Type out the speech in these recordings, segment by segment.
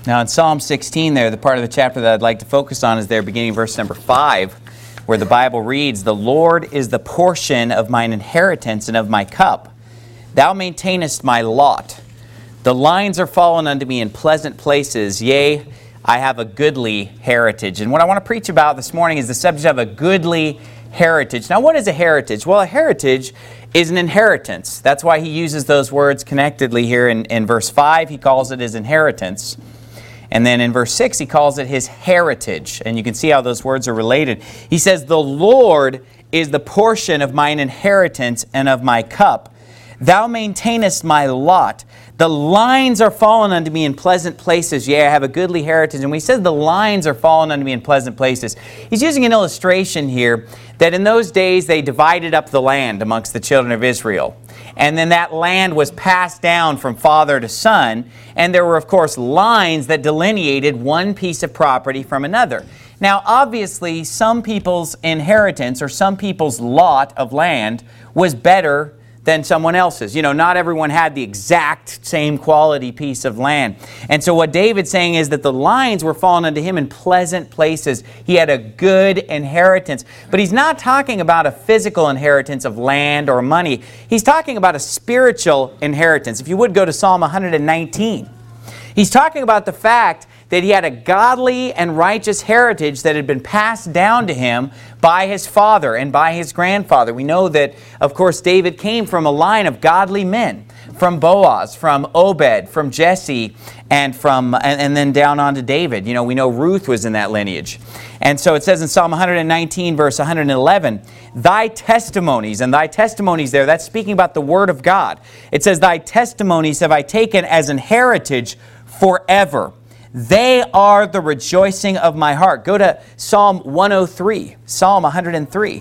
Now in Psalm 16 there, the part of the chapter that I'd like to focus on is there beginning verse number 5, where the Bible reads, "The Lord is the portion of mine inheritance and of my cup. Thou maintainest my lot. The lines are fallen unto me in pleasant places. Yea, I have a goodly heritage." And what I want to preach about this morning is the subject of a goodly heritage. Now, what is a heritage? Well, a heritage is an inheritance. That's why he uses those words connectedly here in verse 5. He calls it his inheritance. And then in verse 6, he calls it his heritage. And you can see how those words are related. He says, "The Lord is the portion of mine inheritance and of my cup. Thou maintainest my lot. The lines are fallen unto me in pleasant places. Yea, I have a goodly heritage." And when he says the lines are fallen unto me in pleasant places, he's using an illustration here that in those days they divided up the land amongst the children of Israel. And then that land was passed down from father to son. And there were, of course, lines that delineated one piece of property from another. Now, obviously, some people's inheritance or some people's lot of land was better than someone else's. You know, not everyone had the exact same quality piece of land. And so what David's saying is that the lines were fallen unto him in pleasant places. He had a good inheritance. But he's not talking about a physical inheritance of land or money. He's talking about a spiritual inheritance. If you would go to Psalm 119. He's talking about the fact that he had a godly and righteous heritage that had been passed down to him by his father and by his grandfather. We know that, of course, David came from a line of godly men, from Boaz, from Obed, from Jesse, and then down on to David. You know, we know Ruth was in that lineage. And so it says in Psalm 119, verse 111, "Thy testimonies," and thy testimonies there, that's speaking about the Word of God. It says, "Thy testimonies have I taken as an heritage forever. They are the rejoicing of my heart." Go to Psalm 103, Psalm 103.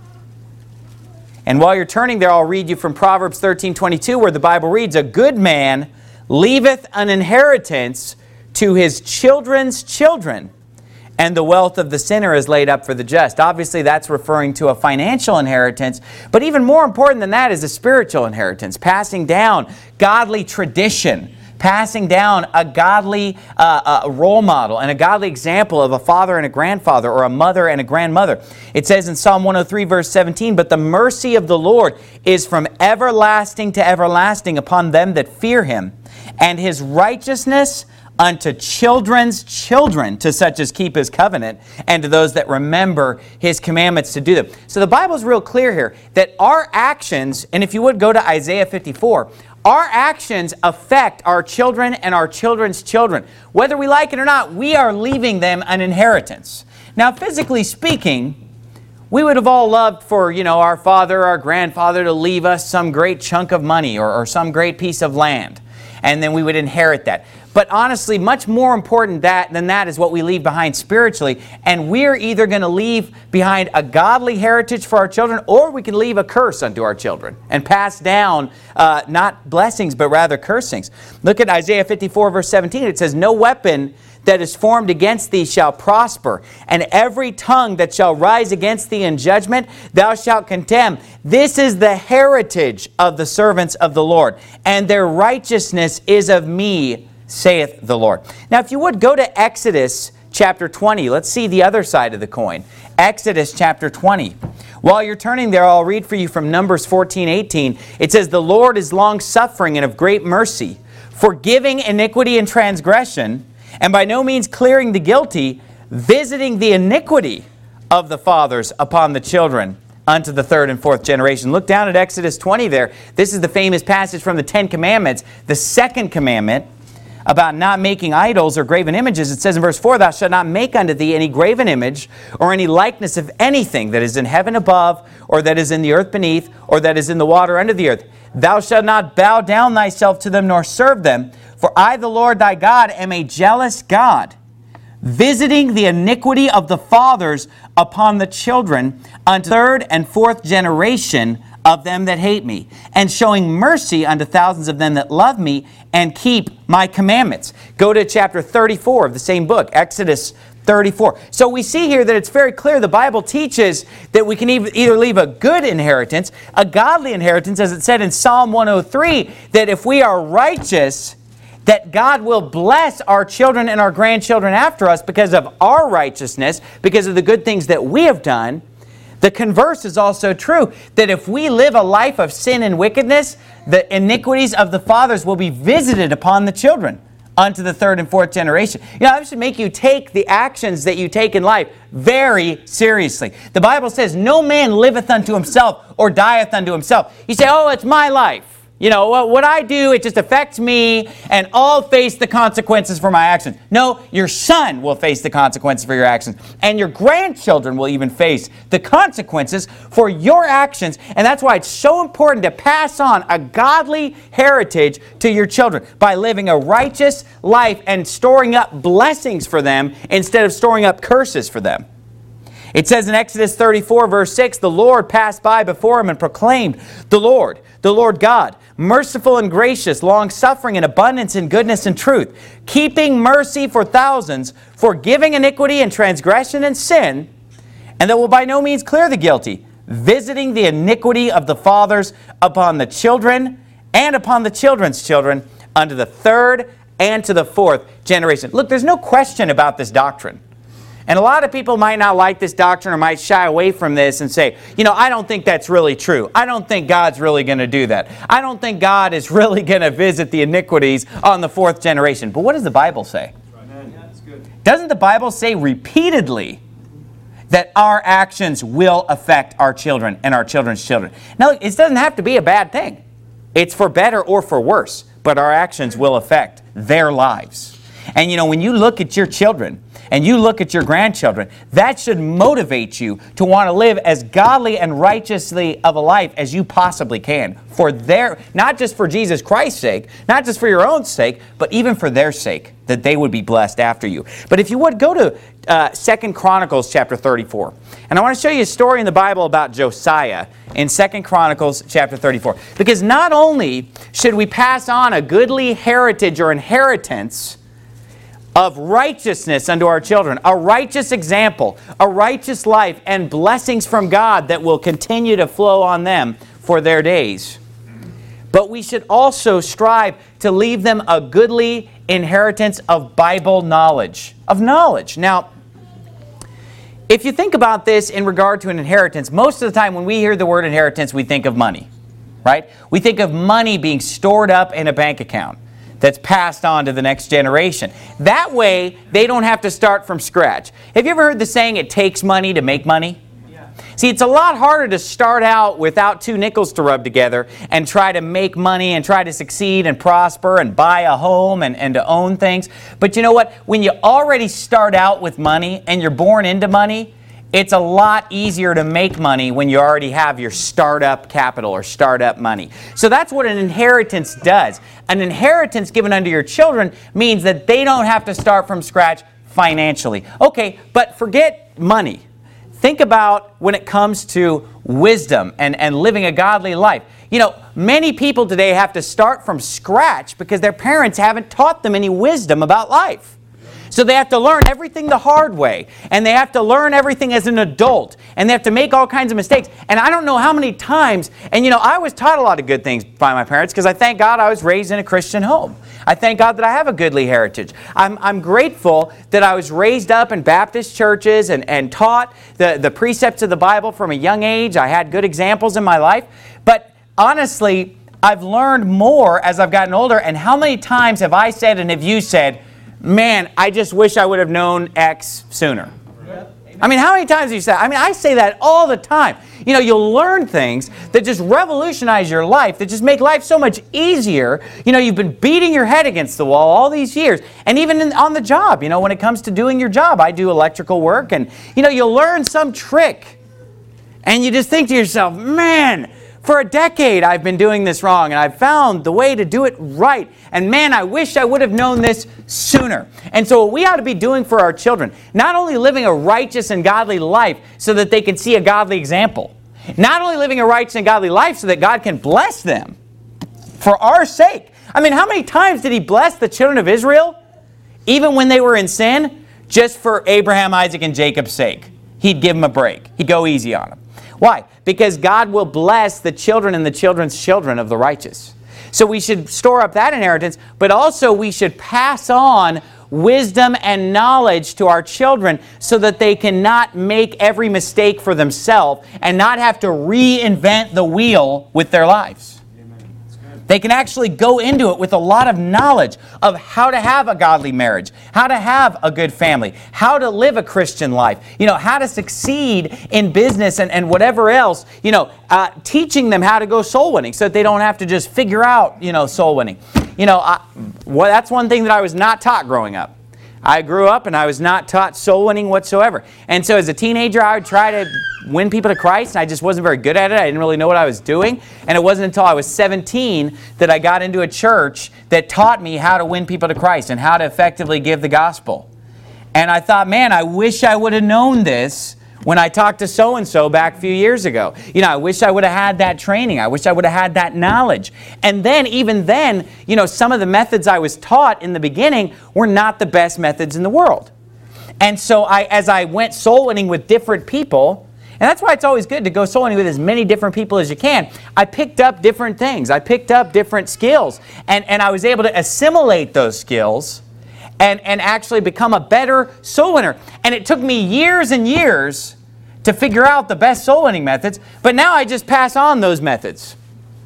And while you're turning there, I'll read you from Proverbs 13:22, where the Bible reads, "A good man leaveth an inheritance to his children's children, and the wealth of the sinner is laid up for the just." Obviously, that's referring to a financial inheritance, but even more important than that is a spiritual inheritance, passing down godly tradition, passing down a godly role model and a godly example of a father and a grandfather or a mother and a grandmother. It says in Psalm 103, verse 17, "But the mercy of the Lord is from everlasting to everlasting upon them that fear him, and his righteousness unto children's children, to such as keep his covenant, and to those that remember his commandments to do them." So the Bible's real clear here that our actions, and if you would go to Isaiah 54, our actions affect our children and our children's children. Whether we like it or not, we are leaving them an inheritance. Now, physically speaking, we would have all loved for, our father, our grandfather to leave us some great chunk of money or some great piece of land. And then we would inherit that. But honestly, much more important than that is what we leave behind spiritually. And we're either going to leave behind a godly heritage for our children, or we can leave a curse unto our children and pass down not blessings, but rather cursings. Look at Isaiah 54, verse 17. It says, "No weapon that is formed against thee shall prosper, and every tongue that shall rise against thee in judgment thou shalt condemn. This is the heritage of the servants of the Lord, and their righteousness is of me, saith the Lord." Now, if you would go to Exodus chapter 20, let's see the other side of the coin. Exodus chapter 20. While you're turning there, I'll read for you from Numbers 14:18. It says, "The Lord is long-suffering and of great mercy, forgiving iniquity and transgression, and by no means clearing the guilty, visiting the iniquity of the fathers upon the children unto the third and fourth generation." Look down at Exodus 20 there. This is the famous passage from the Ten Commandments, the second commandment about not making idols or graven images. It says in verse 4, "Thou shalt not make unto thee any graven image or any likeness of anything that is in heaven above, or that is in the earth beneath, or that is in the water under the earth. Thou shalt not bow down thyself to them nor serve them. For I, the Lord thy God, am a jealous God, visiting the iniquity of the fathers upon the children unto third and fourth generation of them that hate me, and showing mercy unto thousands of them that love me and keep my commandments." Go to chapter 34 of the same book, Exodus 34. So we see here that it's very clear the Bible teaches that we can either leave a good inheritance, a godly inheritance, as it said in Psalm 103, that if we are righteous that God will bless our children and our grandchildren after us because of our righteousness, because of the good things that we have done, the converse is also true, that if we live a life of sin and wickedness, the iniquities of the fathers will be visited upon the children unto the third and fourth generation. That should make you take the actions that you take in life very seriously. The Bible says, no man liveth unto himself or dieth unto himself. You say, oh, it's my life. What I do, it just affects me, and I'll face the consequences for my actions. No, your son will face the consequences for your actions, and your grandchildren will even face the consequences for your actions, and that's why it's so important to pass on a godly heritage to your children by living a righteous life and storing up blessings for them instead of storing up curses for them. It says in Exodus 34, verse 6, the Lord passed by before him and proclaimed, the Lord God, merciful and gracious, long-suffering and abundance in goodness and truth, keeping mercy for thousands, forgiving iniquity and transgression and sin, and that will by no means clear the guilty, visiting the iniquity of the fathers upon the children and upon the children's children unto the third and to the fourth generation. Look, there's no question about this doctrine. And a lot of people might not like this doctrine or might shy away from this and say, I don't think that's really true. I don't think God's really going to do that. I don't think God is really going to visit the iniquities on the fourth generation. But what does the Bible say? Doesn't the Bible say repeatedly that our actions will affect our children and our children's children? Now, it doesn't have to be a bad thing. It's for better or for worse, but our actions will affect their lives. And when you look at your children and you look at your grandchildren, that should motivate you to want to live as godly and righteously of a life as you possibly can, for their, not just for Jesus Christ's sake, not just for your own sake, but even for their sake, that they would be blessed after you. But if you would, go to 2 Chronicles chapter 34. And I want to show you a story in the Bible about Josiah in 2 Chronicles chapter 34. Because not only should we pass on a goodly heritage or inheritance of righteousness unto our children, a righteous example, a righteous life, and blessings from God that will continue to flow on them for their days, but we should also strive to leave them a goodly inheritance of Bible knowledge, Now, if you think about this in regard to an inheritance, most of the time when we hear the word inheritance, we think of money, right? We think of money being stored up in a bank account that's passed on to the next generation. That way, they don't have to start from scratch. Have you ever heard the saying, it takes money to make money? Yeah. See, it's a lot harder to start out without two nickels to rub together and try to make money and try to succeed and prosper and buy a home and to own things. But you know what? When you already start out with money and you're born into money, it's a lot easier to make money when you already have your startup capital or startup money. So that's what an inheritance does. An inheritance given unto your children means that they don't have to start from scratch financially. Okay, but forget money. Think about when it comes to wisdom and living a godly life. Many people today have to start from scratch because their parents haven't taught them any wisdom about life. So they have to learn everything the hard way, and they have to learn everything as an adult, and they have to make all kinds of mistakes. And I don't know how many times, and I was taught a lot of good things by my parents because I thank God I was raised in a Christian home. I thank God that I have a goodly heritage. I'm grateful that I was raised up in Baptist churches and taught the precepts of the Bible from a young age. I had good examples in my life. But honestly, I've learned more as I've gotten older. And how many times have I said and have you said, man, I just wish I would have known X sooner? I mean, how many times have you said? I say that all the time. You'll learn things that just revolutionize your life, that just make life so much easier. You've been beating your head against the wall all these years. And even on the job, when it comes to doing your job, I do electrical work. And, you'll learn some trick. And you just think to yourself, man, for a decade I've been doing this wrong, and I've found the way to do it right. And man, I wish I would have known this sooner. And so what we ought to be doing for our children, not only living a righteous and godly life so that they can see a godly example, not only living a righteous and godly life so that God can bless them for our sake. I mean, how many times did He bless the children of Israel, even when they were in sin, just for Abraham, Isaac, and Jacob's sake? He'd give them a break. He'd go easy on them. Why? Because God will bless the children and the children's children of the righteous. So we should store up that inheritance, but also we should pass on wisdom and knowledge to our children so that they cannot make every mistake for themselves and not have to reinvent the wheel with their lives. They can actually go into it with a lot of knowledge of how to have a godly marriage, how to have a good family, how to live a Christian life, how to succeed in business and whatever else, teaching them how to go soul winning so that they don't have to just figure out, soul winning. That's one thing that I was not taught growing up. I grew up and I was not taught soul winning whatsoever. And so as a teenager, I would try to win people to Christ, and I just wasn't very good at it. I didn't really know what I was doing. And it wasn't until I was 17 that I got into a church that taught me how to win people to Christ and how to effectively give the gospel. And I thought, man, I wish I would have known this when I talked to so-and-so back a few years ago. I wish I would have had that training. I wish I would have had that knowledge. And then, even then, some of the methods I was taught in the beginning were not the best methods in the world. And so as I went soul winning with different people, and that's why it's always good to go soul winning with as many different people as you can, I picked up different things. I picked up different skills. And I was able to assimilate those skills and actually become a better soul winner. And it took me years and years to figure out the best soul winning methods, but now I just pass on those methods.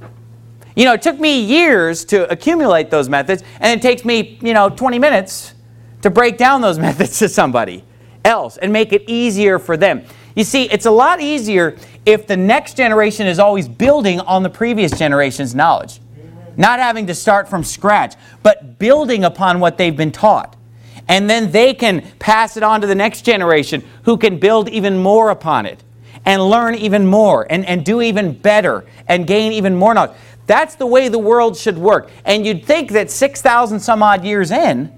It took me years to accumulate those methods, and it takes me, 20 minutes to break down those methods to somebody else and make it easier for them. You see, it's a lot easier if the next generation is always building on the previous generation's knowledge. Not having to start from scratch, but building upon what they've been taught. And then they can pass it on to the next generation who can build even more upon it and learn even more and do even better and gain even more knowledge. That's the way the world should work. And you'd think that 6,000 some odd years in,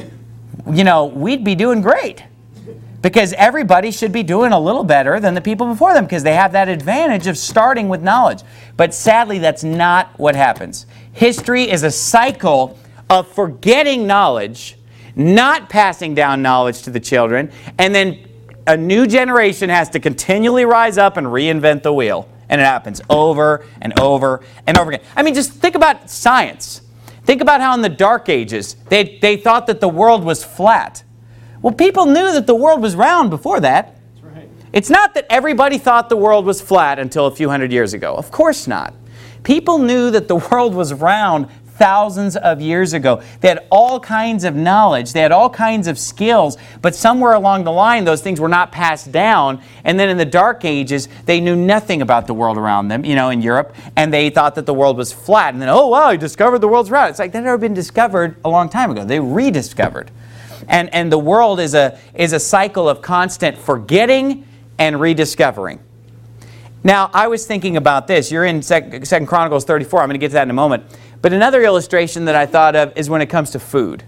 we'd be doing great. Because everybody should be doing a little better than the people before them because they have that advantage of starting with knowledge. But sadly, that's not what happens. History is a cycle of forgetting knowledge, not passing down knowledge to the children, and then a new generation has to continually rise up and reinvent the wheel. And it happens over and over and over again. I mean, just think about science. Think about how in the Dark Ages, they thought that the world was flat. Well, people knew that the world was round before that. That's right. It's not that everybody thought the world was flat until a few hundred years ago. Of course not. People knew that the world was round thousands of years ago. They had all kinds of knowledge. They had all kinds of skills. But somewhere along the line, those things were not passed down. And then in the Dark Ages, they knew nothing about the world around them, in Europe. And they thought that the world was flat. And then, oh, wow, you discovered the world's round. It's like that had already been discovered a long time ago. They rediscovered. And the world is a cycle of constant forgetting and rediscovering. Now, I was thinking about this. You're in 2 Chronicles 34. I'm going to get to that in a moment. But another illustration that I thought of is when it comes to food.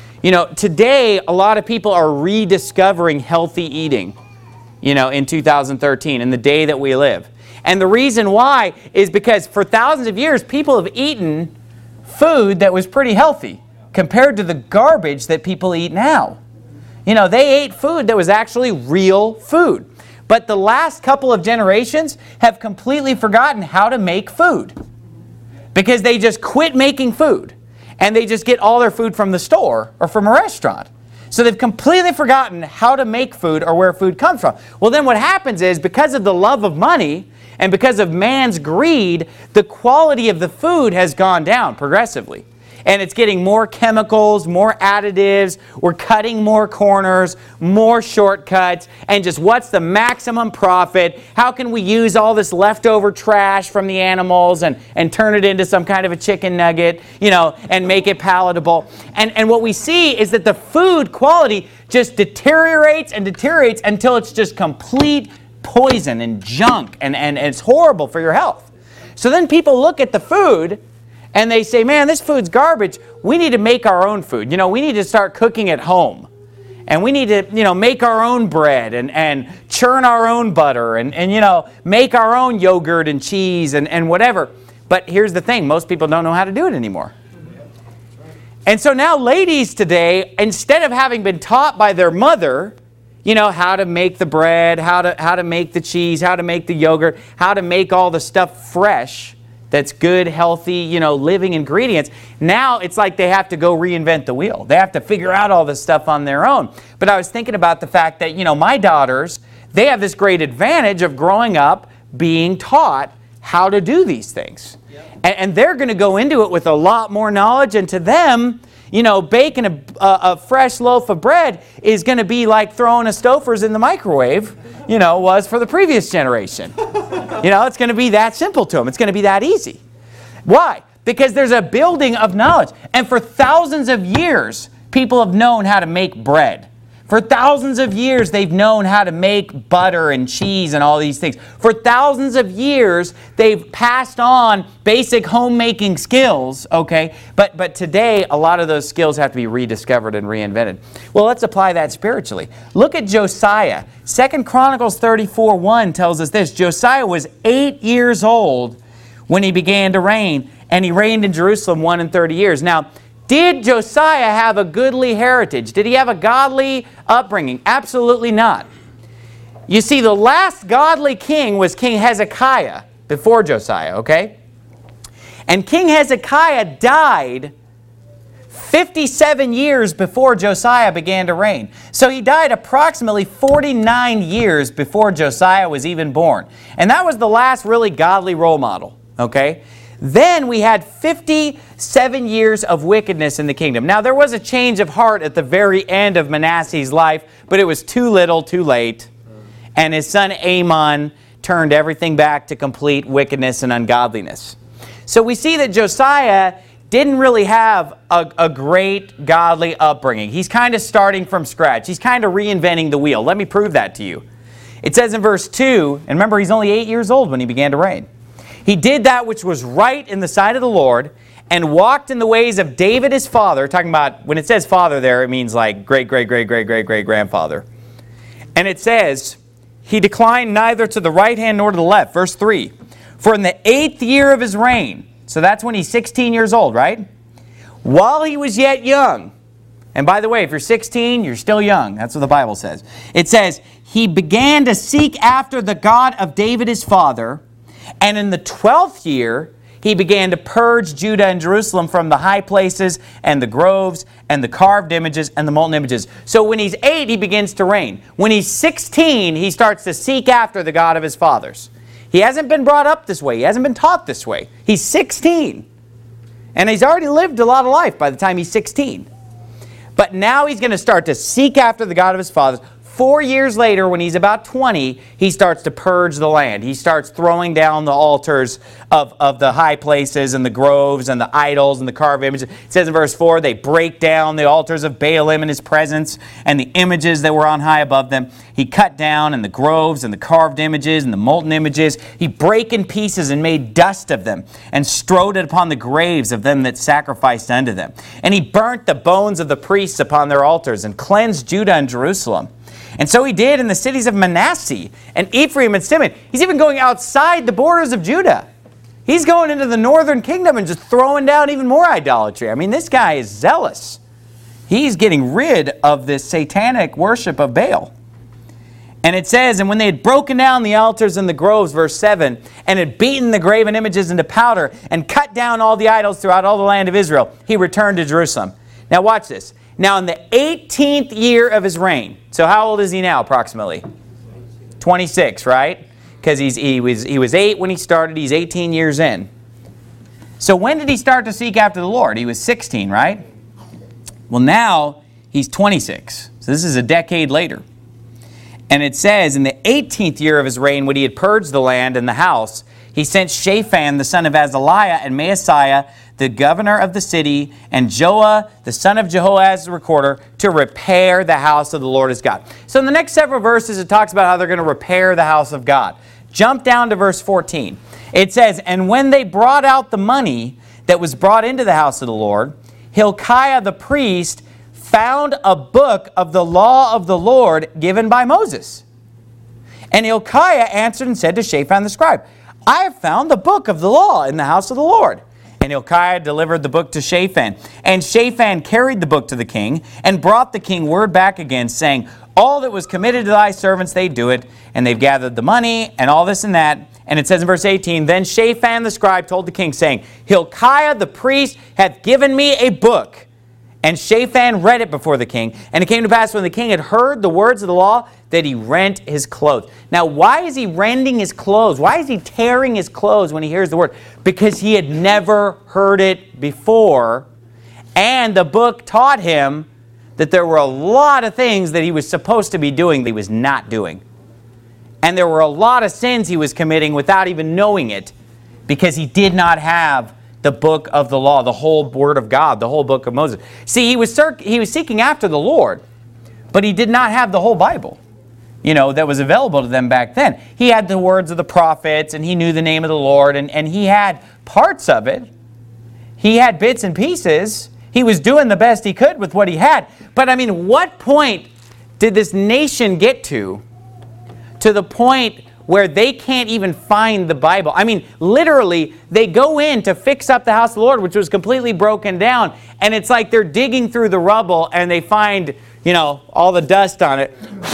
Today, a lot of people are rediscovering healthy eating, in 2013, in the day that we live. And the reason why is because for thousands of years, people have eaten food that was pretty healthy compared to the garbage that people eat now. They ate food that was actually real food. But the last couple of generations have completely forgotten how to make food because they just quit making food and they just get all their food from the store or from a restaurant. So they've completely forgotten how to make food or where food comes from. Well, then what happens is because of the love of money and because of man's greed, the quality of the food has gone down progressively. And it's getting more chemicals, more additives, we're cutting more corners, more shortcuts, and just what's the maximum profit? How can we use all this leftover trash from the animals and turn it into some kind of a chicken nugget, and make it palatable? And what we see is that the food quality just deteriorates and deteriorates until it's just complete poison and junk, and it's horrible for your health. So then people look at the food and they say, man, this food's garbage. We need to make our own food. We need to start cooking at home. And we need to, make our own bread and churn our own butter and make our own yogurt and cheese and whatever. But here's the thing. Most people don't know how to do it anymore. And so now ladies today, instead of having been taught by their mother, how to make the bread, how to make the cheese, how to make the yogurt, how to make all the stuff fresh, that's good, healthy, living ingredients. Now it's like they have to go reinvent the wheel. They have to figure out all this stuff on their own. But I was thinking about the fact that, my daughters, they have this great advantage of growing up being taught how to do these things. Yep. And they're going to go into it with a lot more knowledge, and to them, baking a fresh loaf of bread is going to be like throwing a Stouffer's in the microwave, was for the previous generation. It's going to be that simple to them. It's going to be that easy. Why? Because there's a building of knowledge. And for thousands of years, people have known how to make bread. For thousands of years, they've known how to make butter and cheese and all these things. For thousands of years, they've passed on basic homemaking skills, okay? But today, a lot of those skills have to be rediscovered and reinvented. Well, let's apply that spiritually. Look at Josiah. 2 Chronicles 34:1 tells us this. Josiah was 8 years old when he began to reign, and he reigned in Jerusalem 31 years. Now, did Josiah have a goodly heritage? Did he have a godly upbringing? Absolutely not. You see, the last godly king was King Hezekiah before Josiah, okay? And King Hezekiah died 57 years before Josiah began to reign. So he died approximately 49 years before Josiah was even born. And that was the last really godly role model, okay? Then we had 57 years of wickedness in the kingdom. Now, there was a change of heart at the very end of Manasseh's life, but it was too little, too late. And his son Amon turned everything back to complete wickedness and ungodliness. So we see that Josiah didn't really have a great godly upbringing. He's kind of starting from scratch. He's kind of reinventing the wheel. Let me prove that to you. It says in verse 2, and remember, he's only 8 years old when he began to reign. He did that which was right in the sight of the Lord, and walked in the ways of David his father. Talking about, when it says father there, it means like great-great-great-great-great-great-grandfather. And it says, he declined neither to the right hand nor to the left. Verse 3, for in the 8th year of his reign, so that's when he's 16 years old, right? While he was yet young, and by the way, if you're 16, you're still young. That's what the Bible says. It says, he began to seek after the God of David his father, and in the 12th year, he began to purge Judah and Jerusalem from the high places and the groves and the carved images and the molten images. So when he's 8, he begins to reign. When he's 16, he starts to seek after the God of his fathers. He hasn't been brought up this way. He hasn't been taught this way. He's 16. And he's already lived a lot of life by the time he's 16. But now he's going to start to seek after the God of his fathers. 4 years later, when he's about 20, he starts to purge the land. He starts throwing down the altars of the high places and the groves and the idols and the carved images. It says in verse 4, they break down the altars of Baalim in his presence and the images that were on high above them. He cut down and the groves and the carved images and the molten images. He brake in pieces and made dust of them and strode it upon the graves of them that sacrificed unto them. And he burnt the bones of the priests upon their altars and cleansed Judah and Jerusalem. And so he did in the cities of Manasseh and Ephraim and Simeon. He's even going outside the borders of Judah. He's going into the northern kingdom and just throwing down even more idolatry. I mean, this guy is zealous. He's getting rid of this satanic worship of Baal. And it says, and when they had broken down the altars and the groves, verse 7, and had beaten the graven images into powder and cut down all the idols throughout all the land of Israel, he returned to Jerusalem. Now watch this. Now in the 18th year of his reign, so how old is he now approximately? 26, right? Because he was 8 when he started, he's 18 years in. So when did he start to seek after the Lord? He was 16, right? Well, now he's 26. So this is a decade later. And it says, in the 18th year of his reign, when he had purged the land and the house, he sent Shaphan, the son of Azaliah, and Maaseiah, the governor of the city, and Joah, the son of Jehoaz, the recorder, to repair the house of the Lord his God. So in the next several verses, it talks about how they're going to repair the house of God. Jump down to verse 14. It says, and when they brought out the money that was brought into the house of the Lord, Hilkiah the priest found a book of the law of the Lord given by Moses. And Hilkiah answered and said to Shaphan the scribe, I have found the book of the law in the house of the Lord. And Hilkiah delivered the book to Shaphan. And Shaphan carried the book to the king, and brought the king word back again, saying, all that was committed to thy servants, they do it, and they've gathered the money, and all this and that. And it says in verse 18, Then Shaphan the scribe told the king, saying, Hilkiah the priest hath given me a book. And Shaphan read it before the king. And it came to pass when the king had heard the words of the law that he rent his clothes. Now, why is he rending his clothes? Why is he tearing his clothes when he hears the word? Because he had never heard it before. And the book taught him that there were a lot of things that he was supposed to be doing that he was not doing. And there were a lot of sins he was committing without even knowing it, because he did not have the book of the law, the whole word of God, the whole book of Moses. See, he was seeking after the Lord, but he did not have the whole Bible, that was available to them back then. He had the words of the prophets, and he knew the name of the Lord, and he had parts of it. He had bits and pieces. He was doing the best he could with what he had. But I mean, what point did this nation get to the point where they can't even find the Bible? I mean, literally, they go in to fix up the house of the Lord, which was completely broken down, and it's like they're digging through the rubble and they find, all the dust on it.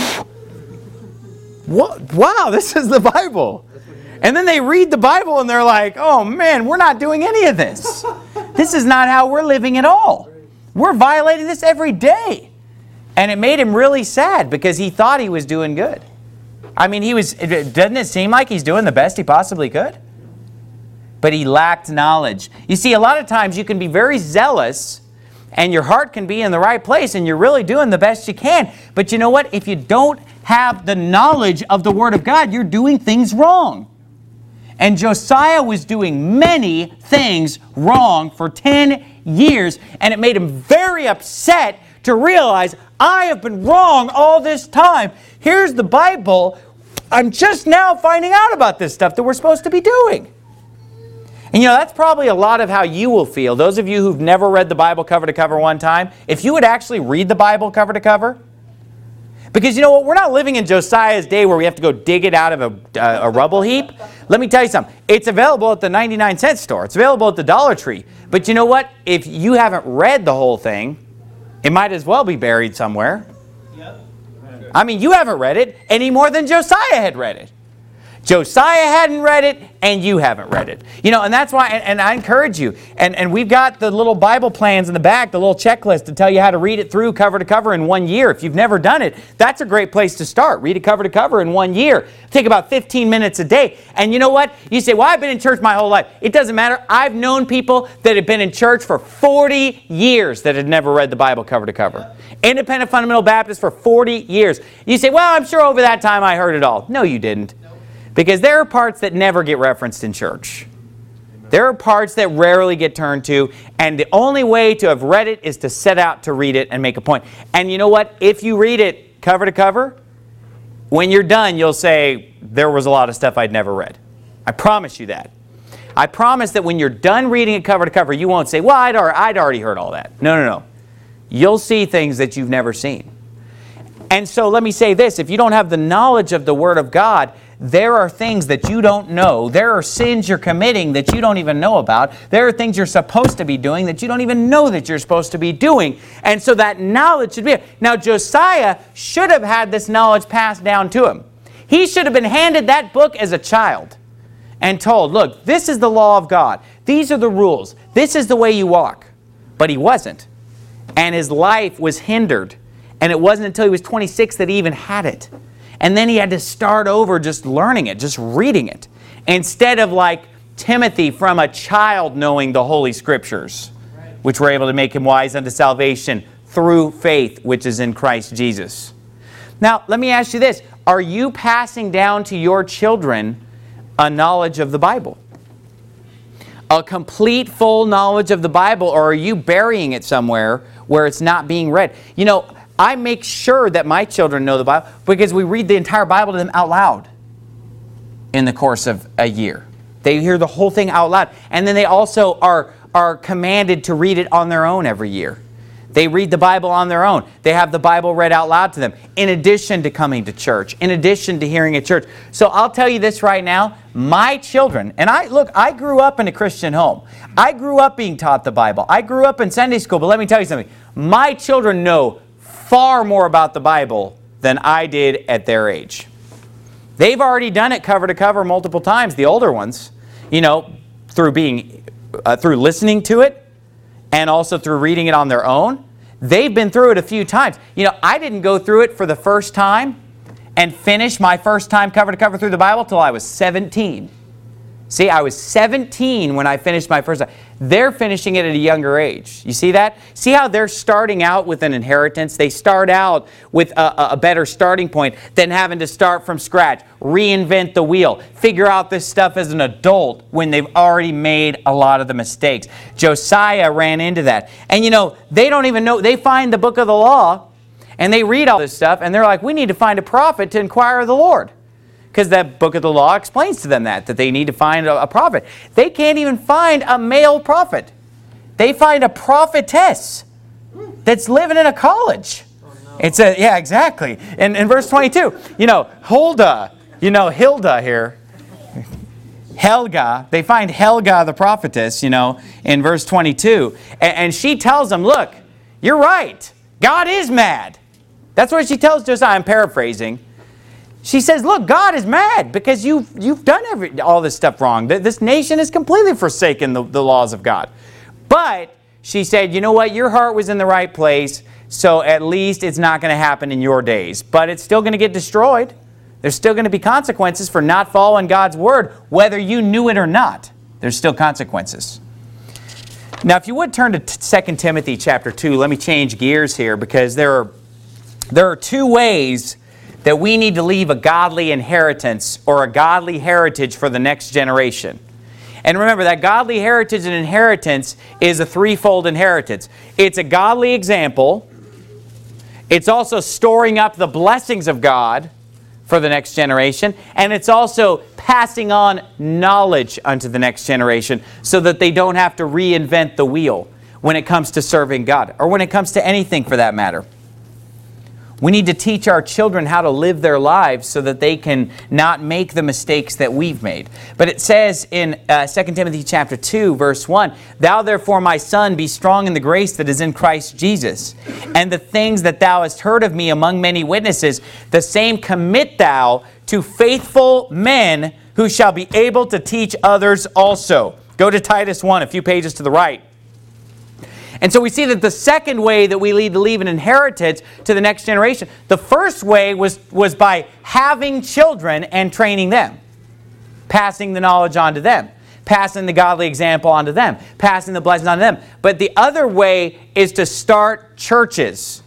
What? Wow, this is the Bible. And then they read the Bible and they're like, oh man, we're not doing any of this. This is not how we're living at all. We're violating this every day. And it made him really sad because he thought he was doing good. I mean, doesn't it seem like he's doing the best he possibly could? But he lacked knowledge. You see, a lot of times you can be very zealous and your heart can be in the right place and you're really doing the best you can. But you know what? If you don't have the knowledge of the Word of God, you're doing things wrong. And Josiah was doing many things wrong for 10 years, and it made him very upset to realize, I have been wrong all this time. Here's the Bible. I'm just now finding out about this stuff that we're supposed to be doing. And that's probably a lot of how you will feel. Those of you who've never read the Bible cover to cover one time, if you would actually read the Bible cover to cover, because you know what? We're not living in Josiah's day where we have to go dig it out of a rubble heap. Let me tell you something. It's available at the 99-cent store. It's available at the Dollar Tree. But you know what? If you haven't read the whole thing, it might as well be buried somewhere. Yep. I mean, you haven't read it any more than Josiah had read it. Josiah hadn't read it, and you haven't read it. And that's why, and I encourage you, and we've got the little Bible plans in the back, the little checklist to tell you how to read it through cover to cover in 1 year. If you've never done it, that's a great place to start. Read it cover to cover in 1 year. Take about 15 minutes a day. And you know what? You say, well, I've been in church my whole life. It doesn't matter. I've known people that have been in church for 40 years that had never read the Bible cover to cover. Independent Fundamental Baptist for 40 years. You say, well, I'm sure over that time I heard it all. No, you didn't. Because there are parts that never get referenced in church. There are parts that rarely get turned to, and the only way to have read it is to set out to read it and make a point. And you know what? If you read it cover to cover, when you're done, you'll say, there was a lot of stuff I'd never read. I promise you that. I promise that when you're done reading it cover to cover, you won't say, well, I'd already heard all that. No. You'll see things that you've never seen. And so let me say this. If you don't have the knowledge of the Word of God, there are things that you don't know. There are sins you're committing that you don't even know about. There are things you're supposed to be doing that you don't even know that you're supposed to be doing. And so that knowledge should be. Now, Josiah should have had this knowledge passed down to him. He should have been handed that book as a child and told, look, this is the law of God. These are the rules. This is the way you walk. But he wasn't. And his life was hindered. And it wasn't until he was 26 that he even had it. And then he had to start over just learning it, just reading it. Instead of like Timothy from a child knowing the Holy Scriptures, which were able to make him wise unto salvation through faith, which is in Christ Jesus. Now, let me ask you this. Are you passing down to your children a knowledge of the Bible? A complete, full knowledge of the Bible, or are you burying it somewhere where it's not being read? I make sure that my children know the Bible because we read the entire Bible to them out loud in the course of a year. They hear the whole thing out loud. And then they also are commanded to read it on their own every year. They read the Bible on their own. They have the Bible read out loud to them, in addition to coming to church, in addition to hearing at church. So I'll tell you this right now, my children, and I grew up in a Christian home. I grew up being taught the Bible. I grew up in Sunday school, but let me tell you something. My children know far more about the Bible than I did at their age. They've already done it cover to cover multiple times, the older ones, through through listening to it and also through reading it on their own. They've been through it a few times. I didn't go through it for the first time and finish my first time cover to cover through the Bible till I was 17. See, I was 17 when I finished my first time. They're finishing it at a younger age. You see that? See how they're starting out with an inheritance? They start out with a better starting point than having to start from scratch, reinvent the wheel, figure out this stuff as an adult when they've already made a lot of the mistakes. Josiah ran into that. And they don't even know. They find the book of the law and they read all this stuff and they're like, we need to find a prophet to inquire of the Lord. Because that book of the law explains to them that they need to find a prophet. They can't even find a male prophet. They find a prophetess that's living in a college. Oh, no. It's yeah, exactly. And in verse 22, Huldah, Hilda here, Helga, they find Helga the prophetess, in verse 22. And she tells them, look, you're right. God is mad. That's what she tells Josiah. I'm paraphrasing. She says, look, God is mad because you've done all this stuff wrong. This nation has completely forsaken the laws of God. But she said, you know what? Your heart was in the right place, so at least it's not going to happen in your days. But it's still going to get destroyed. There's still going to be consequences for not following God's word, whether you knew it or not. There's still consequences. Now, if you would turn to 2 Timothy chapter 2, let me change gears here because there are two ways that we need to leave a godly inheritance or a godly heritage for the next generation. And remember, that godly heritage and inheritance is a threefold inheritance. It's a godly example. It's also storing up the blessings of God for the next generation. And it's also passing on knowledge unto the next generation so that they don't have to reinvent the wheel when it comes to serving God or when it comes to anything for that matter. We need to teach our children how to live their lives so that they can not make the mistakes that we've made. But it says in 2 Timothy chapter 2, verse 1, Thou therefore, my son, be strong in the grace that is in Christ Jesus. And the things that thou hast heard of me among many witnesses, the same commit thou to faithful men who shall be able to teach others also. Go to Titus 1, a few pages to the right. And so we see that the second way that we need to leave an inheritance to the next generation, the first way was by having children and training them, passing the knowledge on to them, passing the godly example on to them, passing the blessings on to them. But the other way is to start churches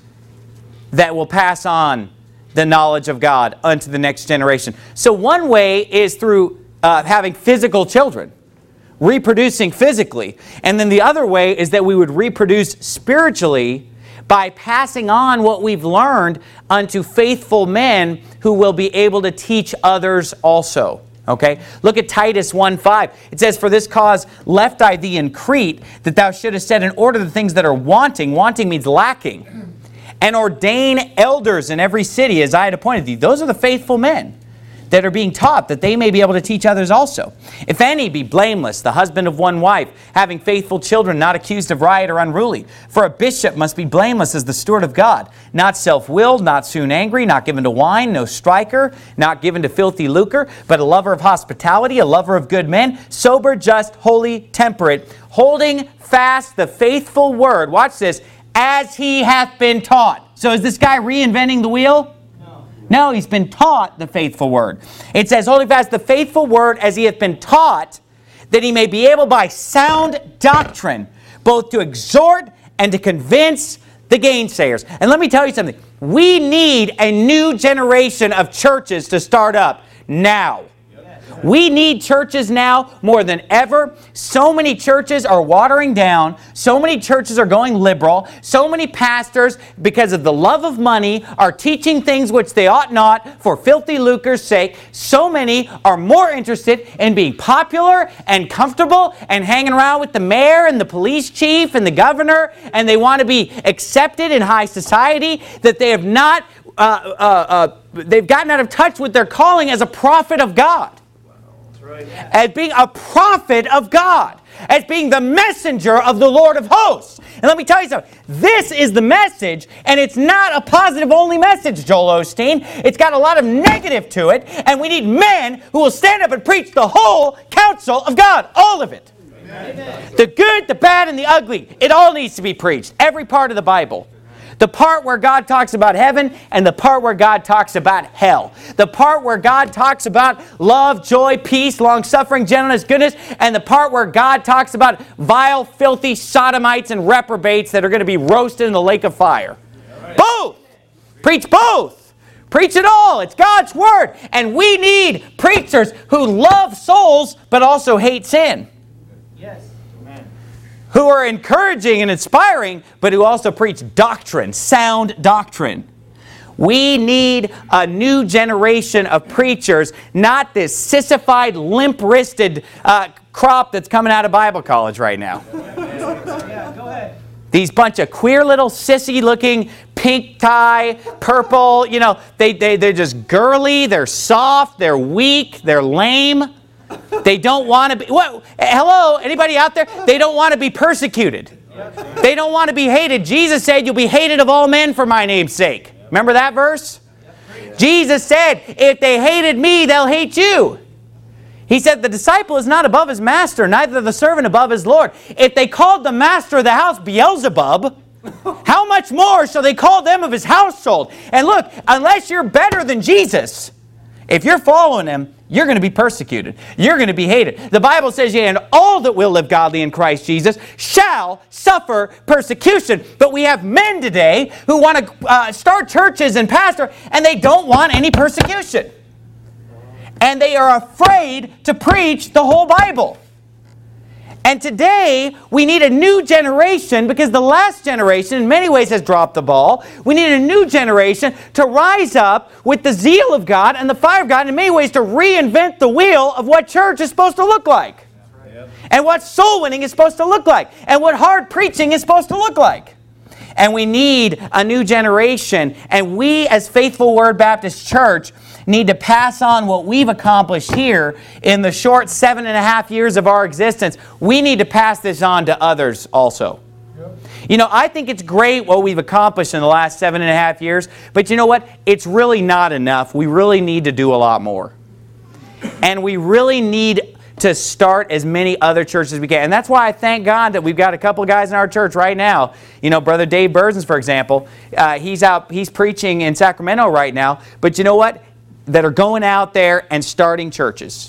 that will pass on the knowledge of God unto the next generation. So one way is through having physical children, reproducing physically. And then the other way is that we would reproduce spiritually by passing on what we've learned unto faithful men who will be able to teach others also. Okay? Look at Titus 1:5. It says, For this cause left I thee in Crete, that thou shouldest set in order the things that are wanting. Wanting means lacking. And ordain elders in every city as I had appointed thee. Those are the faithful men that are being taught, that they may be able to teach others also. If any be blameless, the husband of one wife, having faithful children, not accused of riot or unruly. For a bishop must be blameless as the steward of God, not self-willed, not soon angry, not given to wine, no striker, not given to filthy lucre, but a lover of hospitality, a lover of good men, sober, just, holy, temperate, holding fast the faithful word. Watch this, as he hath been taught. So is this guy reinventing the wheel? No, he's been taught the faithful word. It says, holding fast the faithful word as he hath been taught, that he may be able by sound doctrine both to exhort and to convince the gainsayers. And let me tell you something. We need a new generation of churches to start up now. We need churches now more than ever. So many churches are watering down. So many churches are going liberal. So many pastors, because of the love of money, are teaching things which they ought not for filthy lucre's sake. So many are more interested in being popular and comfortable and hanging around with the mayor and the police chief and the governor, and they want to be accepted in high society, that they have not, they've gotten out of touch with their calling as a prophet of God. As being a prophet of God, as being the messenger of the Lord of hosts. And let me tell you something. This is the message, and it's not a positive-only message, Joel Osteen. It's got a lot of negative to it, and we need men who will stand up and preach the whole counsel of God, all of it. Amen. The good, the bad, and the ugly. It all needs to be preached. Every part of the Bible. The part where God talks about heaven and the part where God talks about hell. The part where God talks about love, joy, peace, long-suffering, gentleness, goodness, and the part where God talks about vile, filthy sodomites and reprobates that are going to be roasted in the lake of fire. Right. Both! Preach both! Preach it all! It's God's Word! And we need preachers who love souls but also hate sin. Yes. Who are encouraging and inspiring, but who also preach doctrine, sound doctrine. We need a new generation of preachers, not this sissified, limp-wristed crop that's coming out of Bible college right now. Yeah, go ahead. These bunch of queer little sissy-looking, pink tie, purple, they're just girly, they're soft, they're weak, they're lame. They don't want to be, hello, anybody out there? They don't want to be persecuted. They don't want to be hated. Jesus said, you'll be hated of all men for my name's sake. Remember that verse? Jesus said, if they hated me, they'll hate you. He said, the disciple is not above his master, neither the servant above his Lord. If they called the master of the house Beelzebub, how much more shall they call them of his household? And look, unless you're better than Jesus, if you're following him, you're going to be persecuted. You're going to be hated. The Bible says, and all that will live godly in Christ Jesus shall suffer persecution. But we have men today who want to start churches and pastor, and they don't want any persecution. And they are afraid to preach the whole Bible. And today, we need a new generation, because the last generation in many ways has dropped the ball. We need a new generation to rise up with the zeal of God and the fire of God, and in many ways to reinvent the wheel of what church is supposed to look like. And what soul winning is supposed to look like. And what hard preaching is supposed to look like. And we need a new generation. And we as Faithful Word Baptist Church need to pass on what we've accomplished here in the short 7.5 years of our existence. We need to pass this on to others also. Yep. I think it's great what we've accomplished in the last 7.5 years, but you know what? It's really not enough. We really need to do a lot more. And we really need to start as many other churches as we can. And that's why I thank God that we've got a couple of guys in our church right now. Brother Dave Burzens, for example, he's preaching in Sacramento right now. But you know what? That are going out there and starting churches.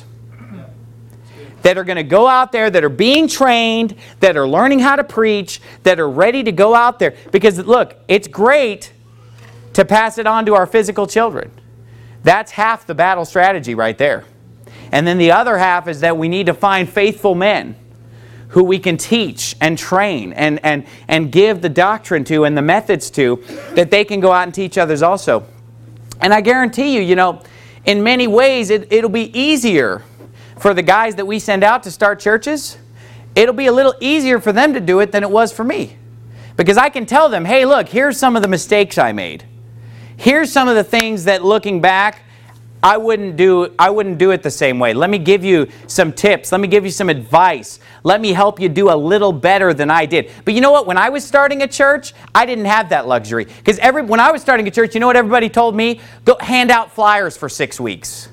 That are going to go out there, that are being trained, that are learning how to preach, that are ready to go out there. Because look, it's great to pass it on to our physical children. That's half the battle strategy right there. And then the other half is that we need to find faithful men who we can teach and train and give the doctrine to and the methods to, that they can go out and teach others also. And I guarantee you, in many ways, it'll be easier for the guys that we send out to start churches. It'll be a little easier for them to do it than it was for me. Because I can tell them, hey, look, here's some of the mistakes I made. Here's some of the things that, looking back, I wouldn't do it the same way. Let me give you some tips. Let me give you some advice. Let me help you do a little better than I did. But you know what? When I was starting a church, I didn't have that luxury. Because when I was starting a church, you know what everybody told me? Go hand out flyers for 6 weeks.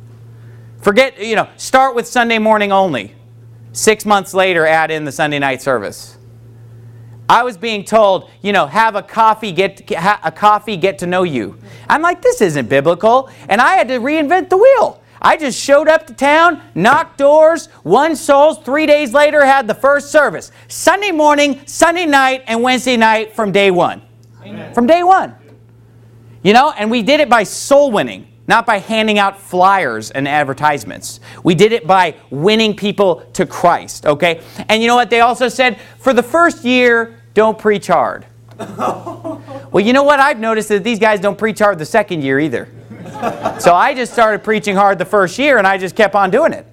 Start with Sunday morning only. 6 months later, add in the Sunday night service. I was being told, have a coffee, get to know you. I'm like, this isn't biblical. And I had to reinvent the wheel. I just showed up to town, knocked doors, won souls. 3 days later, had the first service. Sunday morning, Sunday night, and Wednesday night from day one. Amen. From day one. And we did it by soul winning, not by handing out flyers and advertisements. We did it by winning people to Christ, okay? And you know what? They also said, for the first year, don't preach hard. Well, you know what? I've noticed that these guys don't preach hard the second year either. So I just started preaching hard the first year, and I just kept on doing it.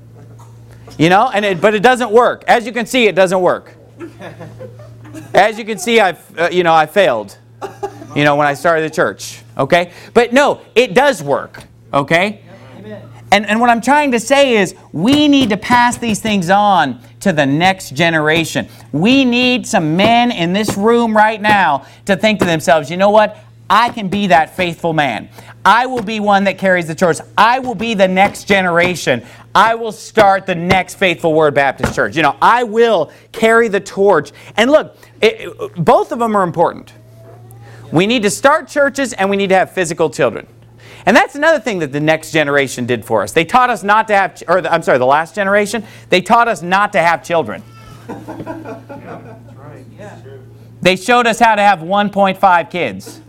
But it doesn't work. As you can see, it doesn't work. As you can see, I failed. When I started the church. Okay? But no, it does work. Okay? Amen. And what I'm trying to say is we need to pass these things on to the next generation. We need some men in this room right now to think to themselves, you know what? I can be that faithful man. I will be one that carries the torch. I will be the next generation. I will start the next Faithful Word Baptist Church. You know, I will carry the torch. And look, both of them are important. We need to start churches and we need to have physical children. And that's another thing that the next generation did for us. They taught us not to have, the last generation, they taught us not to have children. Yeah, that's right. Yeah. They showed us how to have 1.5 kids.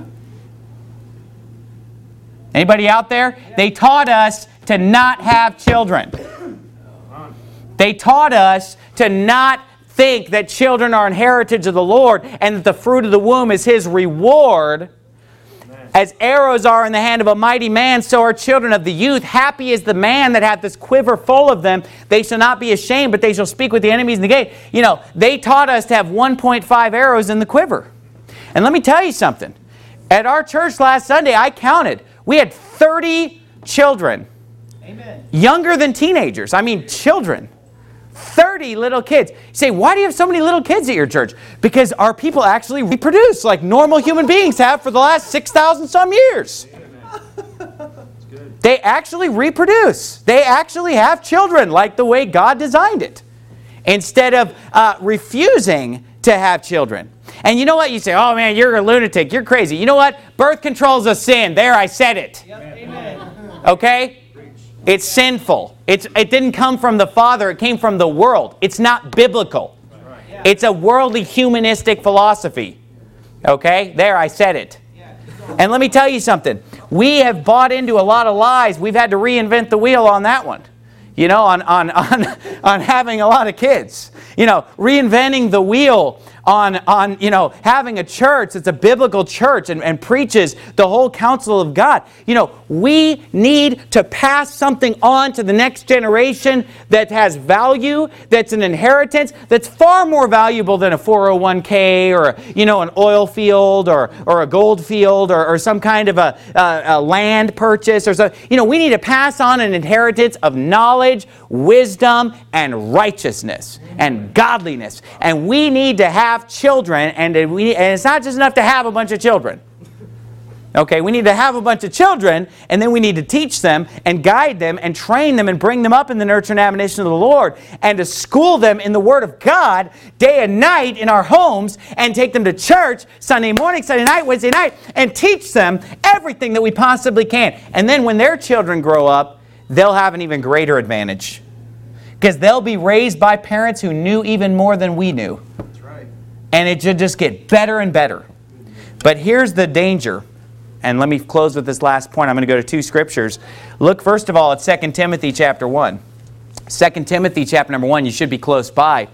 Anybody out there? They taught us to not have children. They taught us to not think that children are an heritage of the Lord and that the fruit of the womb is His reward. As arrows are in the hand of a mighty man, so are children of the youth. Happy is the man that hath this quiver full of them. They shall not be ashamed, but they shall speak with the enemies in the gate. You know, they taught us to have 1.5 arrows in the quiver. And let me tell you something. At our church last Sunday, I counted. We had 30 children. Amen. Younger than teenagers. I mean, children. 30 little kids. You say, why do you have so many little kids at your church? Because our people actually reproduce like normal human beings have for the last 6,000 some years. They actually reproduce. They actually have children like the way God designed it. Instead of refusing to have children. And you know what? You say, oh man, you're a lunatic. You're crazy. You know what? Birth control is a sin. There, I said it. Yep. Amen. Okay? It's sinful. It didn't come from the Father. It came from the world. It's not biblical. It's a worldly humanistic philosophy. Okay? There, I said it. And let me tell you something. We have bought into a lot of lies. We've had to reinvent the wheel on that one. You know, on having a lot of kids. You know, reinventing the wheel on you know, having a church that's a biblical church and preaches the whole counsel of God. You know, we need to pass something on to the next generation that has value, that's an inheritance, that's far more valuable than a 401k or, you know, an oil field or a gold field or some kind of a land purchase or so. You know, we need to pass on an inheritance of knowledge, wisdom, and righteousness and godliness. And we need to have children, and it's not just enough to have a bunch of children. Okay, we need to have a bunch of children, and then we need to teach them and guide them and train them and bring them up in the nurture and admonition of the Lord and to school them in the Word of God day and night in our homes and take them to church Sunday morning, Sunday night, Wednesday night, and teach them everything that we possibly can. And then when their children grow up, they'll have an even greater advantage because they'll be raised by parents who knew even more than we knew. That's right. And it should just get better and better. But here's the danger. And let me close with this last point. I'm going to go to two scriptures. Look first of all at 2 Timothy chapter 1. 2 Timothy chapter number 1, you should be close by.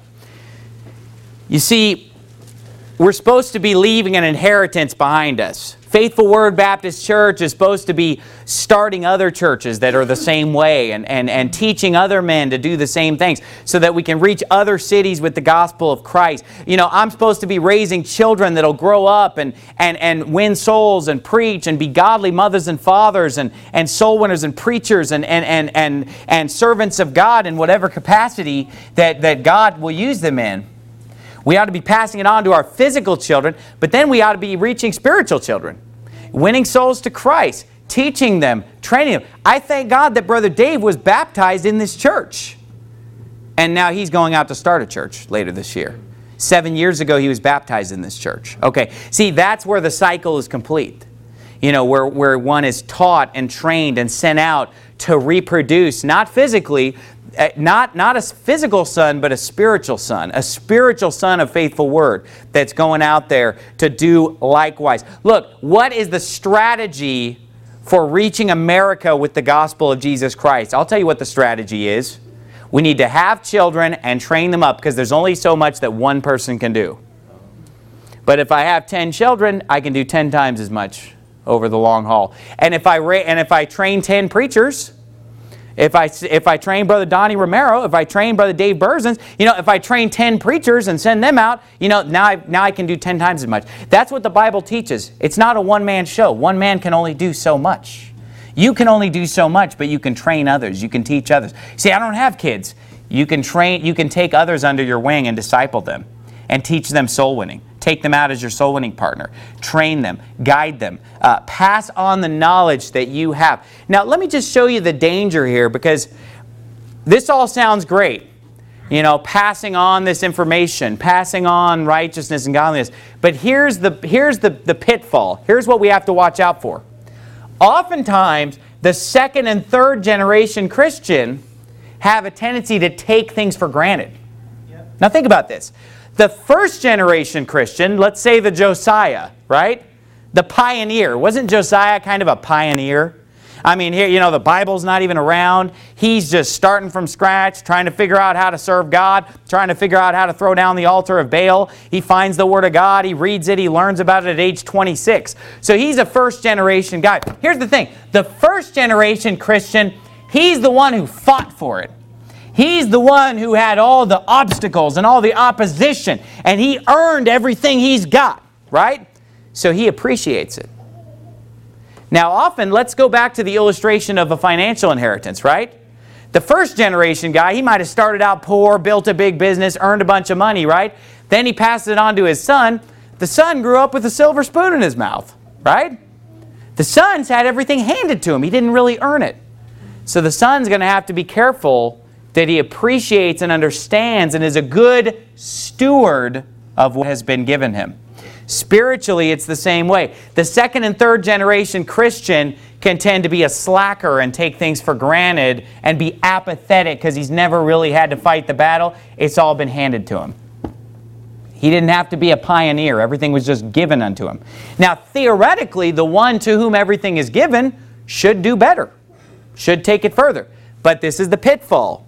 You see, we're supposed to be leaving an inheritance behind us. Faithful Word Baptist Church is supposed to be starting other churches that are the same way and teaching other men to do the same things so that we can reach other cities with the gospel of Christ. You know, I'm supposed to be raising children that'll grow up and win souls and preach and be godly mothers and fathers and soul winners and preachers and servants of God in whatever capacity that God will use them in. We ought to be passing it on to our physical children, but then we ought to be reaching spiritual children, winning souls to Christ, teaching them, training them. I thank God that Brother Dave was baptized in this church. And now he's going out to start a church later this year. 7 years ago, he was baptized in this church. Okay, see, that's where the cycle is complete. You know, where one is taught and trained and sent out to reproduce, not physically, not a physical son, but a spiritual son of faithful word that's going out there to do likewise. Look, what is the strategy for reaching America with the gospel of Jesus Christ? I'll tell you what the strategy is. We need to have children and train them up because there's only so much that one person can do. But if I have 10 children, I can do 10 times as much over the long haul. And if I train 10 preachers, if I train Brother Donnie Romero, if I train Brother Dave Berzins, you know, if I train 10 preachers and send them out, you know, now I can do 10 times as much. That's what the Bible teaches. It's not a one-man show. One man can only do so much. You can only do so much, but you can train others. You can teach others. See, I don't have kids. You can take others under your wing and disciple them and teach them soul winning. Take them out as your soul winning partner. Train them, guide them, pass on the knowledge that you have. Now, let me just show you the danger here, because this all sounds great. You know, passing on this information, passing on righteousness and godliness. But here's the pitfall. Here's what we have to watch out for. Oftentimes, the second and third generation Christian have a tendency to take things for granted. Yep. Now think about this. The first generation Christian, let's say the Josiah, right? The pioneer. Wasn't Josiah kind of a pioneer? I mean, here, you know, the Bible's not even around. He's just starting from scratch, trying to figure out how to serve God, trying to figure out how to throw down the altar of Baal. He finds the Word of God, he reads it, he learns about it at age 26. So he's a first generation guy. Here's the thing. The first generation Christian, he's the one who fought for it. He's the one who had all the obstacles and all the opposition, and he earned everything he's got, right? So he appreciates it. Now often, let's go back to the illustration of a financial inheritance, right? The first generation guy, he might have started out poor, built a big business, earned a bunch of money, right? Then he passed it on to his son. The son grew up with a silver spoon in his mouth, right? The son's had everything handed to him. He didn't really earn it. So the son's going to have to be careful that he appreciates and understands and is a good steward of what has been given him. Spiritually, it's the same way. The second and third generation Christian can tend to be a slacker and take things for granted and be apathetic because he's never really had to fight the battle. It's all been handed to him. He didn't have to be a pioneer. Everything was just given unto him. Now, theoretically, the one to whom everything is given should do better, should take it further. But this is the pitfall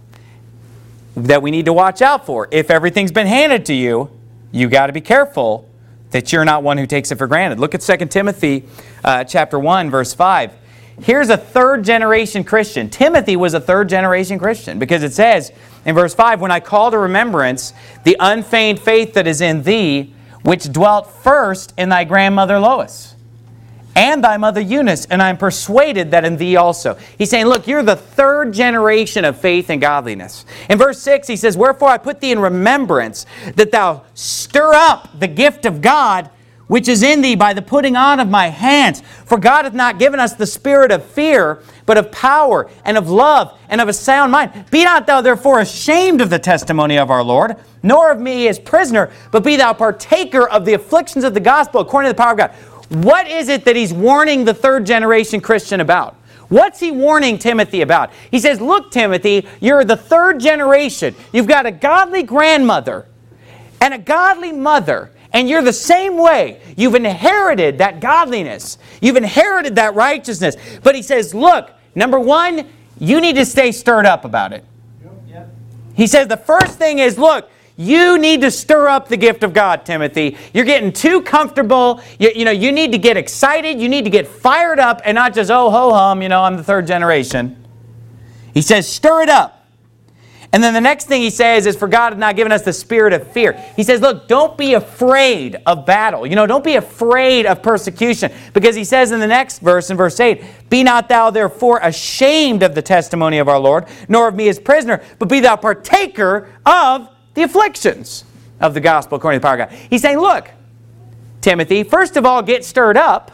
that we need to watch out for. If everything's been handed to you, you got to be careful that you're not one who takes it for granted. Look at 2 Timothy chapter 1, verse 5. Here's a third generation Christian. Timothy was a third generation Christian because it says in verse 5, when I call to remembrance the unfeigned faith that is in thee, which dwelt first in thy grandmother Lois and thy mother Eunice, and I am persuaded that in thee also. He's saying, look, you're the third generation of faith and godliness. In verse 6, he says, wherefore I put thee in remembrance that thou stir up the gift of God which is in thee by the putting on of my hands. For God hath not given us the spirit of fear, but of power and of love and of a sound mind. Be not thou therefore ashamed of the testimony of our Lord, nor of me as prisoner, but be thou partaker of the afflictions of the gospel according to the power of God. What is it that he's warning the third generation Christian about? What's he warning Timothy about? He says, look, Timothy, you're the third generation. You've got a godly grandmother and a godly mother, and you're the same way. You've inherited that godliness. You've inherited that righteousness. But he says, look, number one, you need to stay stirred up about it. Yep. He says the first thing is, look, you need to stir up the gift of God, Timothy. You're getting too comfortable. You need to get excited. You need to get fired up and not just, oh, ho-hum, I'm the third generation. He says, stir it up. And then the next thing he says is, for God has not given us the spirit of fear. He says, look, don't be afraid of battle. Don't be afraid of persecution. Because he says in the next verse, in verse 8, be not thou therefore ashamed of the testimony of our Lord, nor of me as prisoner, but be thou partaker of the afflictions of the gospel according to the power of God. He's saying, look, Timothy, first of all, get stirred up.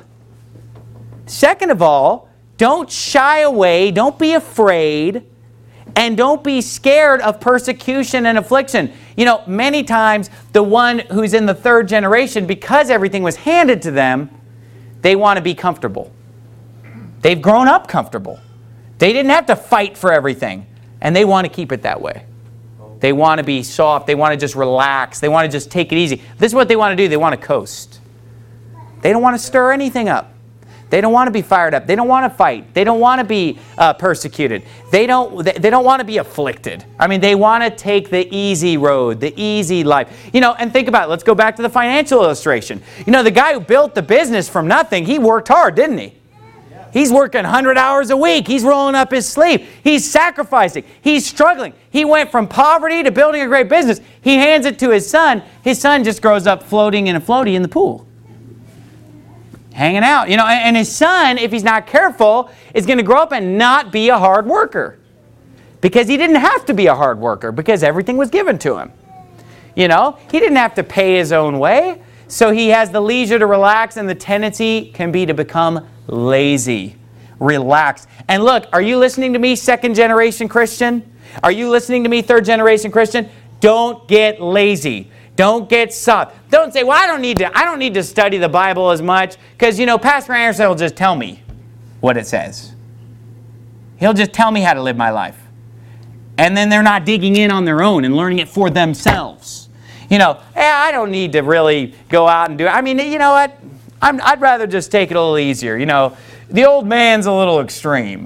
Second of all, don't shy away, don't be afraid, and don't be scared of persecution and affliction. Many times the one who's in the third generation, because everything was handed to them, they want to be comfortable. They've grown up comfortable. They didn't have to fight for everything, and they want to keep it that way. They want to be soft. They want to just relax. They want to just take it easy. This is what they want to do. They want to coast. They don't want to stir anything up. They don't want to be fired up. They don't want to fight. They don't want to be persecuted. They don't want to be afflicted. They want to take the easy road, the easy life. And think about it. Let's go back to the financial illustration. The guy who built the business from nothing, he worked hard, didn't he? He's working 100 hours a week. He's rolling up his sleeve. He's sacrificing. He's struggling. He went from poverty to building a great business. He hands it to his son. His son just grows up floating in a floaty in the pool. hanging out. And his son, if he's not careful, is going to grow up and not be a hard worker. Because he didn't have to be a hard worker because everything was given to him. He didn't have to pay his own way. So he has the leisure to relax, and the tendency can be to become lazy. Relax. And look, are you listening to me, second generation Christian? Are you listening to me, third generation Christian? Don't get lazy. Don't get soft. Don't say, well, I don't need to study the Bible as much because, Pastor Anderson will just tell me what it says. He'll just tell me how to live my life. And then they're not digging in on their own and learning it for themselves. I don't need to really go out and do it. I mean, you know what? I'd rather just take it a little easier. The old man's a little extreme.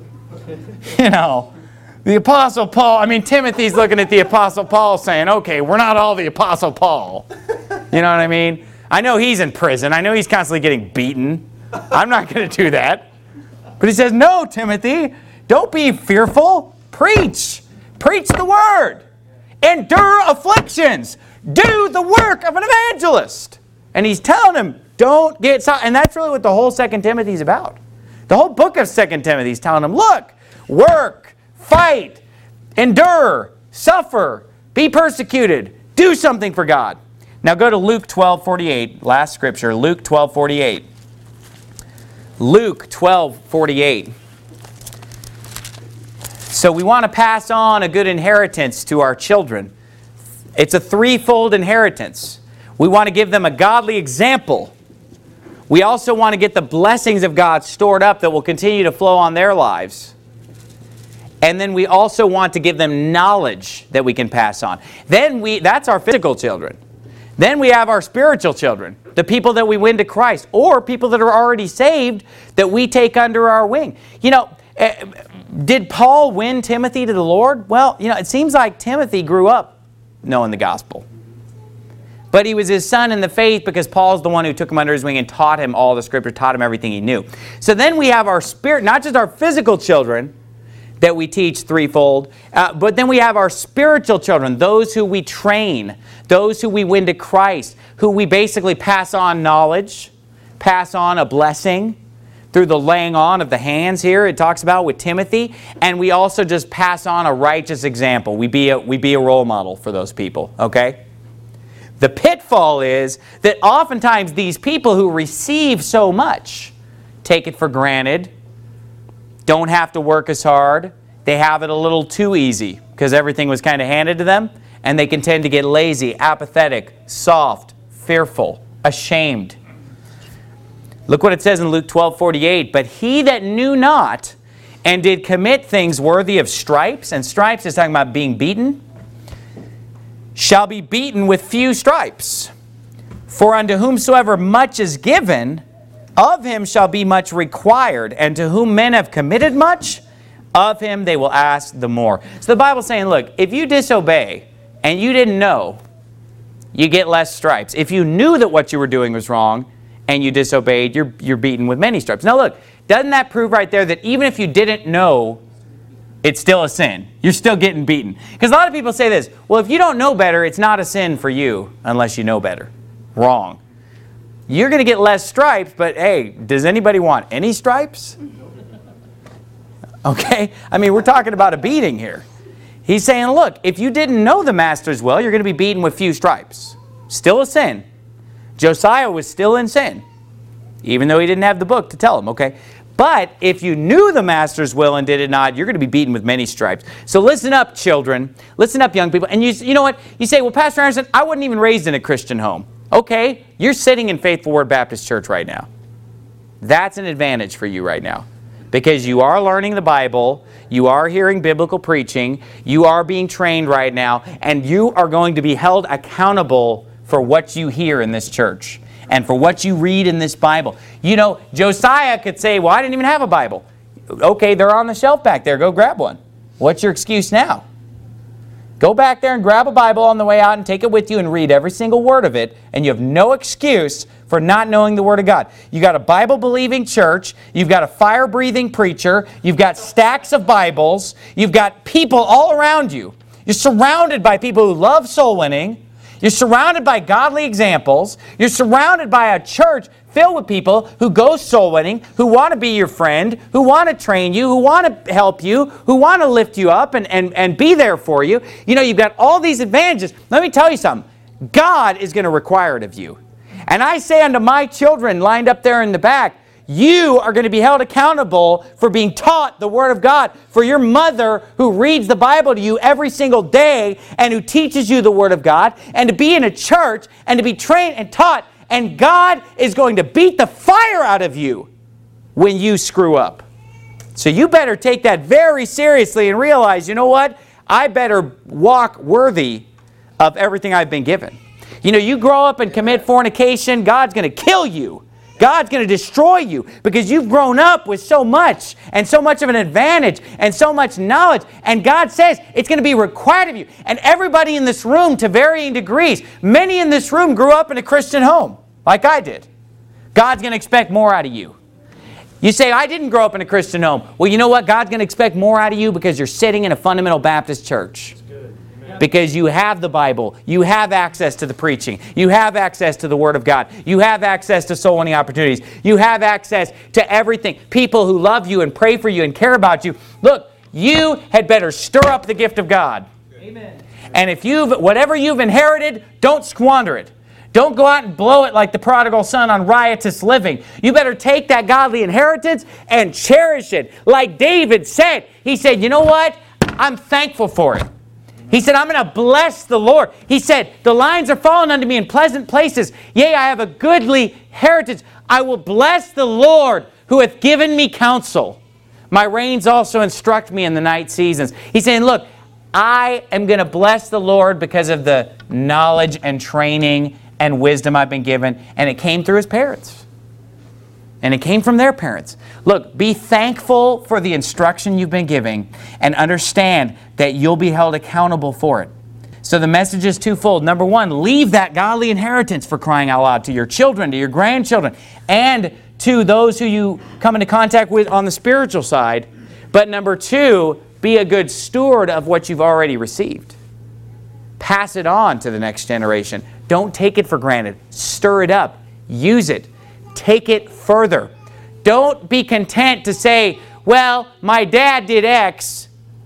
The Apostle Paul, Timothy's looking at the Apostle Paul saying, okay, we're not all the Apostle Paul. You know what I mean? I know he's in prison. I know he's constantly getting beaten. I'm not going to do that. But he says, no, Timothy, don't be fearful. Preach. Preach the word. Endure afflictions. Do the work of an evangelist. And he's telling him, don't get soft. And that's really what the whole 2 Timothy is about. The whole book of 2 Timothy is telling him, look, work, fight, endure, suffer, be persecuted, do something for God. Now go to Luke 12:48, last scripture, Luke 12:48. Luke 12:48. So we want to pass on a good inheritance to our children. It's a threefold inheritance. We want to give them a godly example. We also want to get the blessings of God stored up that will continue to flow on their lives. And then we also want to give them knowledge that we can pass on. That's our physical children. Then we have our spiritual children, the people that we win to Christ, or people that are already saved that we take under our wing. Did Paul win Timothy to the Lord? Well, it seems like Timothy grew up knowing the gospel. But he was his son in the faith because Paul's the one who took him under his wing and taught him all the scripture, taught him everything he knew. So then we have our spirit, not just our physical children that we teach threefold, but then we have our spiritual children, those who we train, those who we win to Christ, who we basically pass on knowledge, pass on a blessing through the laying on of the hands here it talks about with Timothy, and we also just pass on a righteous example. We be a role model for those people, okay? The pitfall is that oftentimes these people who receive so much take it for granted, don't have to work as hard, they have it a little too easy because everything was kind of handed to them, and they can tend to get lazy, apathetic, soft, fearful, ashamed. Look what it says in Luke 12:48. But he that knew not and did commit things worthy of stripes, and stripes is talking about being beaten, shall be beaten with few stripes. For unto whomsoever much is given, of him shall be much required. And to whom men have committed much, of him they will ask the more. So the Bible's saying, look, if you disobey and you didn't know, you get less stripes. If you knew that what you were doing was wrong and you disobeyed, you're beaten with many stripes. Now look, doesn't that prove right there that even if you didn't know, it's still a sin? You're still getting beaten. Because a lot of people say this, well, if you don't know better, it's not a sin for you unless you know better. Wrong. You're going to get less stripes, but hey, does anybody want any stripes? Okay? We're talking about a beating here. He's saying, look, if you didn't know the master's will, you're going to be beaten with few stripes. Still a sin. Josiah was still in sin, even though he didn't have the book to tell him, okay? But if you knew the master's will and did it not, you're going to be beaten with many stripes. So listen up, children. Listen up, young people. And you know what? You say, well, Pastor Anderson, I wasn't even raised in a Christian home. Okay, you're sitting in Faithful Word Baptist Church right now. That's an advantage for you right now. Because you are learning the Bible, you are hearing biblical preaching, you are being trained right now, and you are going to be held accountable for what you hear in this church and for what you read in this Bible. Josiah could say, well, I didn't even have a Bible. Okay, they're on the shelf back there. Go grab one. What's your excuse now? Go back there and grab a Bible on the way out and take it with you and read every single word of it, and you have no excuse for not knowing the Word of God. You got a Bible-believing church, you've got a fire-breathing preacher, you've got stacks of Bibles, you've got people all around you. You're surrounded by people who love soul winning. You're surrounded by godly examples. You're surrounded by a church filled with people who go soul winning, who want to be your friend, who want to train you, who want to help you, who want to lift you up and be there for you. You know, you've got all these advantages. Let me tell you something. God is going to require it of you. And I say unto my children lined up there in the back, you are going to be held accountable for being taught the Word of God. For your mother who reads the Bible to you every single day and who teaches you the Word of God, and to be in a church and to be trained and taught. And God is going to beat the fire out of you when you screw up. So you better take that very seriously and realize, you know what? I better walk worthy of everything I've been given. You know, you grow up and commit fornication, God's going to kill you. God's going to destroy you because you've grown up with so much and so much of an advantage and so much knowledge. And God says it's going to be required of you. And everybody in this room to varying degrees, many in this room grew up in a Christian home like I did. God's going to expect more out of you. You say, I didn't grow up in a Christian home. Well, you know what? God's going to expect more out of you because you're sitting in a fundamental Baptist church. Because you have the Bible, you have access to the preaching, you have access to the Word of God, you have access to soul winning opportunities, you have access to everything. People who love you and pray for you and care about you. Look, you had better stir up the gift of God. Amen. And if whatever you've inherited, don't squander it. Don't go out and blow it like the prodigal son on riotous living. You better take that godly inheritance and cherish it. Like David said, he said, you know what? I'm thankful for it. He said, I'm going to bless the Lord. He said, the lines are fallen unto me in pleasant places. Yea, I have a goodly heritage. I will bless the Lord who hath given me counsel. My reins also instruct me in the night seasons. He's saying, look, I am going to bless the Lord because of the knowledge and training and wisdom I've been given. And it came through his parents. And it came from their parents. Look, be thankful for the instruction you've been giving and understand that you'll be held accountable for it. So the message is twofold. Number one, leave that godly inheritance, for crying out loud, to your children, to your grandchildren, and to those who you come into contact with on the spiritual side. But number two, be a good steward of what you've already received. Pass it on to the next generation. Don't take it for granted. Stir it up. Use it. Take it further. Don't be content to say, well, my dad did X.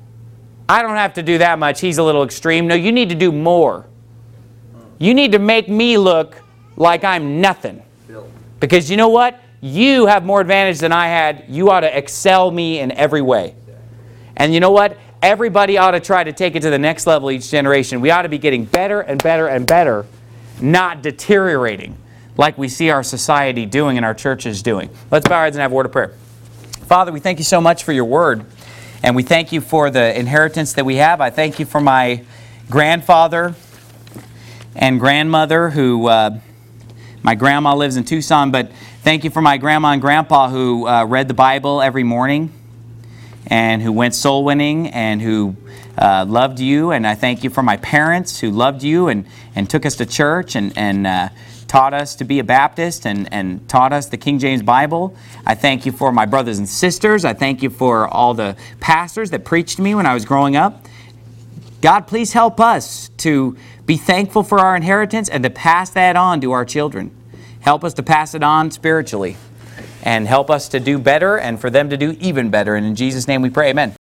I don't have to do that much. He's a little extreme. No, you need to do more. You need to make me look like I'm nothing. Because you know what? You have more advantage than I had. You ought to excel me in every way. And you know what? Everybody ought to try to take it to the next level each generation. We ought to be getting better and better and better, not deteriorating like we see our society doing and our churches doing. Let's bow our heads and have a word of prayer. Father, we thank you so much for your word, and we thank you for the inheritance that we have. I thank you for my grandfather and grandmother who, my grandma lives in Tucson, but thank you for my grandma and grandpa who read the Bible every morning and who went soul winning and who loved you. And I thank you for my parents who loved you and took us to church and taught us to be a Baptist and taught us the King James Bible. I thank you for my brothers and sisters. I thank you for all the pastors that preached to me when I was growing up. God, please help us to be thankful for our inheritance and to pass that on to our children. Help us to pass it on spiritually and help us to do better and for them to do even better. And in Jesus' name we pray, amen.